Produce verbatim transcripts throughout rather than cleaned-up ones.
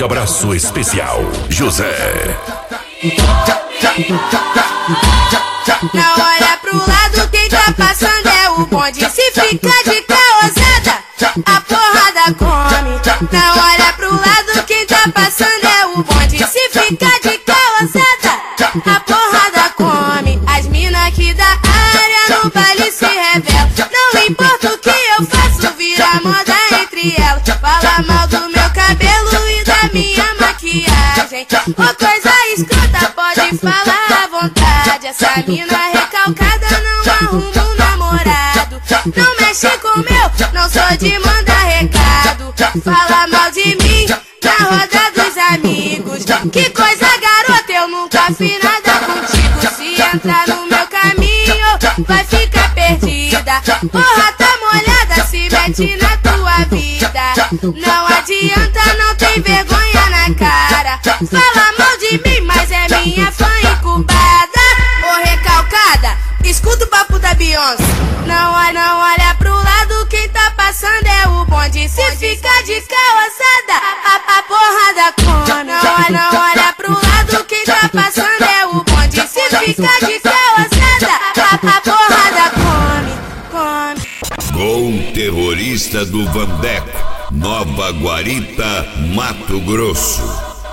forte abraço especial, José. Não olha pro lado, quem tá passando é o bonde. Se fica de caosada, a porrada come. Não olha pro lado, quem tá passando é o bonde. Se fica de caosada, a porrada come. As mina aqui da área no baile se revelam. Não importa o que eu faço, vira moda entre elas. Fala mal do meu cabelo e da minha maquiagem. Ô coisa escrota, pode falar à vontade. Essa mina recalcada não arruma um namorado. Não mexe com o meu, não sou de mandar recado. Fala mal de mim na roda dos amigos. Que coisa garota, eu nunca fiz nada contigo. Se entrar no meu caminho, vai ficar perdida. Porra, tá molhada, se mete na tua vida. Não adianta, não tem vergonha na cara. Fala mal de mim, mas é minha fã incubada. Ô recalcada, escuta o papo da Beyoncé. Não olha, não olha pro lado, quem tá passando é o bonde. Se fica de caosada, a, a porrada come. Não olha, não olha pro lado, quem tá passando é o bonde. Se fica de caosada, a, a porrada come, come. Gol terrorista do Vandeco, Nova Guarita, Mato Grosso.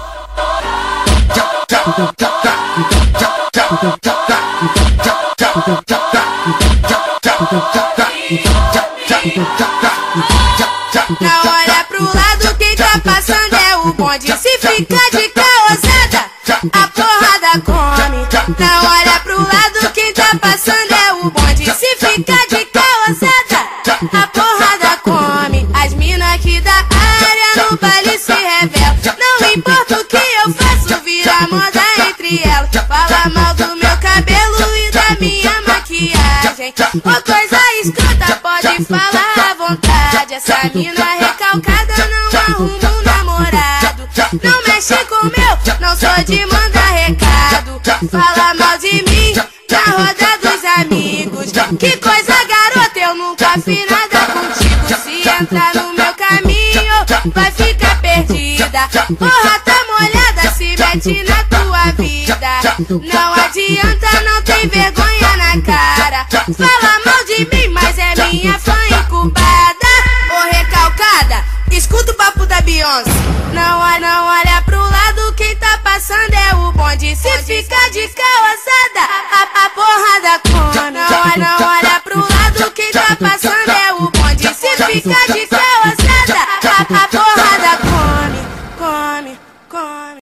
Não olha pro lado, quem tá passando é o bonde. Se fica de caosada, a porrada come. Não olha pro lado, quem tá passando é o bonde. Se fica de caosada, a porrada come. As mina aqui da área no baile se revelam. Não importa o que eu faço, vira moda entre elas. Fala mal do meu cabelo e da minha maquiagem. Ô coisa escrota, pode falar à vontade. Essa mina recalcada não arruma um namorado. Não mexe com o meu, não sou de mandar recado. Fala mal de mim na roda dos amigos. Que coisa garota, eu nunca fiz nada contigo. Se entrar no meu caminho, vai ficar perdida. Porra, tá molhada, se mete na tua vida. Não adianta, não tem vergonha na cara. Fala mal de mim, mas é minha fã incubada. Ô recalcada, escuta o papo da Beyoncé. Não olha, não olha pro lado, quem tá passando é o bonde. Se fica de caosada, a, a porrada come. Não olha, não olha pro lado, quem tá passando é o bonde. Se fica de caosada, a, a